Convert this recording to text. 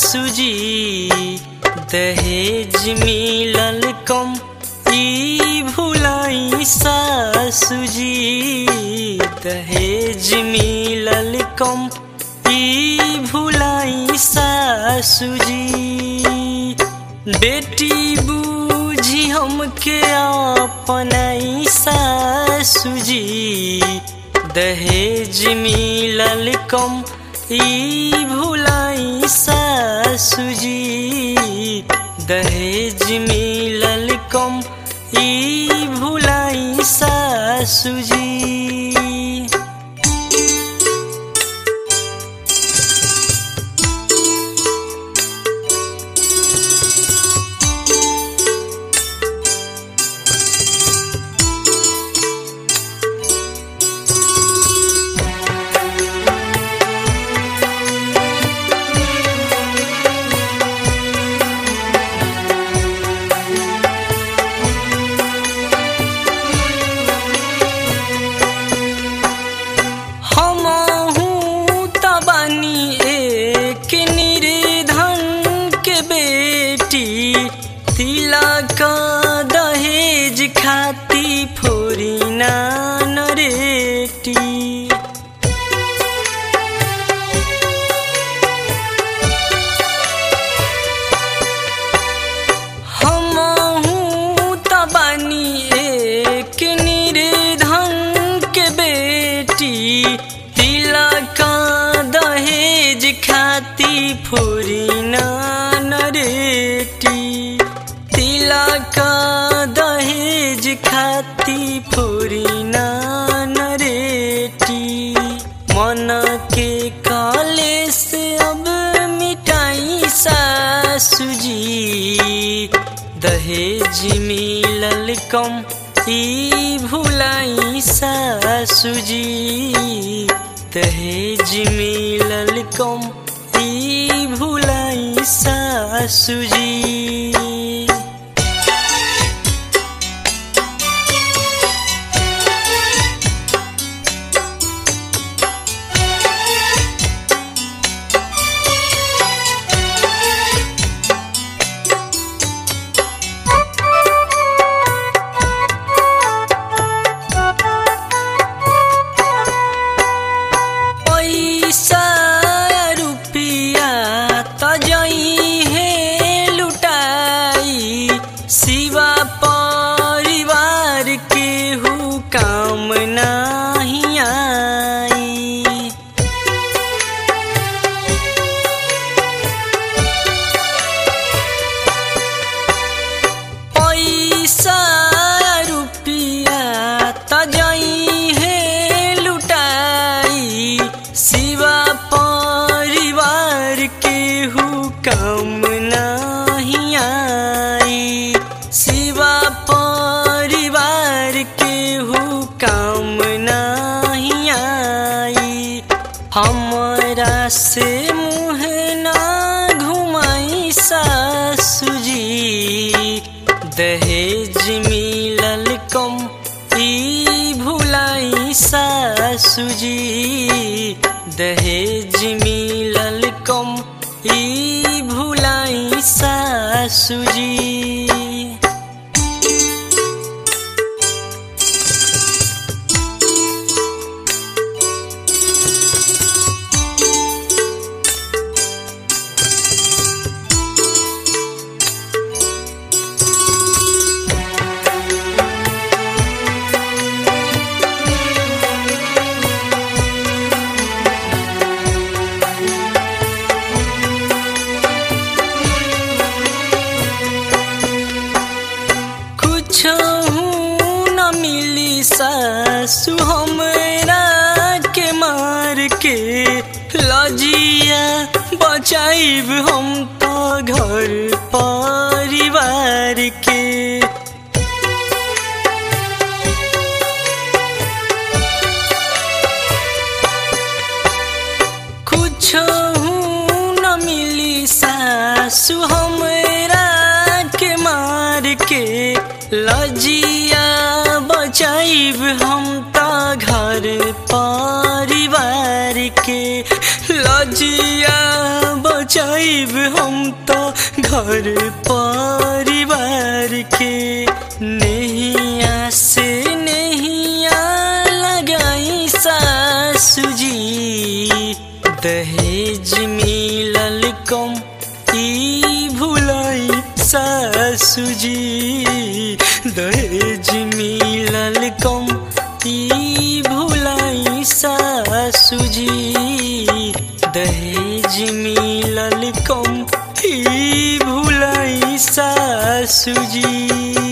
सासुजी दहेज मिलल कम ई भुलाई सासुजी दहेज मिलल कम ई भुलाई सासुजी बेटी बूझी हमके अपनाई सासुजी दहेज मिलल कम ई भुलाई सासुजी दहेज मिलल कम ई भुलाई सासुजी। तिलक दहेज खाती फोरी ना नरेटी हमहूँ तबानी एक निर्धन के बेटी तिलक दहेज खाती फोरी ना नरेटी तिलक दहेज खाती फोरी ना नरेटी मन के कलेश अब मिटाई सासुजी दहेज मिलल कम ई भुलाई सासुजी दहेज मिलल कम ई भुलाई सासुजी। शिवा परिवार के हु काम नहीं आई पैसा रुपया त जई है लुटाई शिवा परिवार के हु काम नहीं आई शिवा परिवार के हु काम नहीं आई हमरा से मुँह ना घुमाई सासुजी दहेज मिलल कम ई भुलाई सासुजी दहेज मिलल कम ई भुलाई सासुजी। न मिली सासु हमरा के मार के लजिया बचाइब हम तो घर परिवार के कुछ न मिली सासु हमरा के मार के लजिया बचाइब हम ता घर परिवार के लजिया बचाइब हम तो घर परिवार के। नैया से नैया लगाई सासु जी, दहेज मिलल कम ई भुलाई सासु जी, दहेज मिलल कम ई भुलाई सासु जी, दहेज मिलल कम ई भुलाई सासु जी।